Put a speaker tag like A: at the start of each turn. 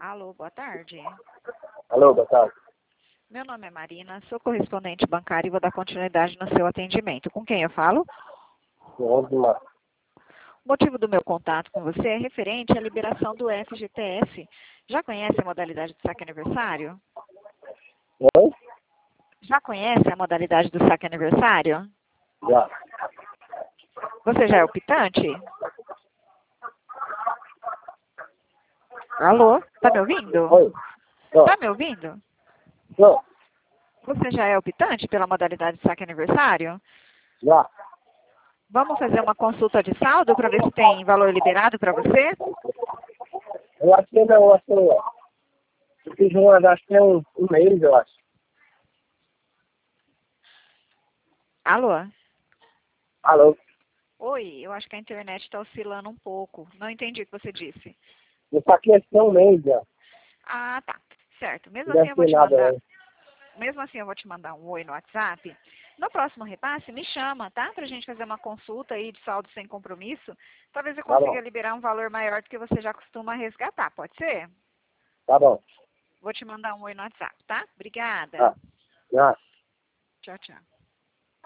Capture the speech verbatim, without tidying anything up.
A: Alô, boa tarde.
B: Alô, boa tarde.
A: Meu nome é Marina, sou correspondente bancária e vou dar continuidade no seu atendimento. Com quem eu falo?
B: onze de março.
A: O motivo do meu contato com você é referente à liberação do F G T S. Já conhece a modalidade do saque aniversário?
B: Oi?
A: Já conhece a modalidade do saque aniversário?
B: Já.
A: Você já é optante? Alô, tá me ouvindo?
B: Oi? Não.
A: Tá me ouvindo?
B: Não.
A: Você já é optante pela modalidade de saque aniversário?
B: Já.
A: Vamos fazer uma consulta de saldo para ver se tem valor liberado para você?
B: Eu acho que não, eu acho que não. Eu fiz uma, acho que é um, um mês, eu acho.
A: Alô?
B: Alô?
A: Oi, eu acho que a internet está oscilando um pouco. Não entendi o que você disse.
B: Eu saquei acho que é um mês já.
A: Ah, tá. Certo. Mesmo
B: Não
A: assim
B: deve
A: eu vou
B: ter
A: te
B: nada,
A: mandar,
B: né?
A: mesmo assim eu vou te mandar um oi no WhatsApp. No próximo repasse, me chama, tá? Pra gente fazer uma consulta aí de saldo sem compromisso. Talvez eu
B: Tá
A: consiga
B: bom.
A: liberar um valor maior do que você já costuma resgatar. Pode ser?
B: Tá bom.
A: Vou te mandar um oi no WhatsApp, tá? Obrigada.
B: Tá. Já.
A: Tchau, tchau.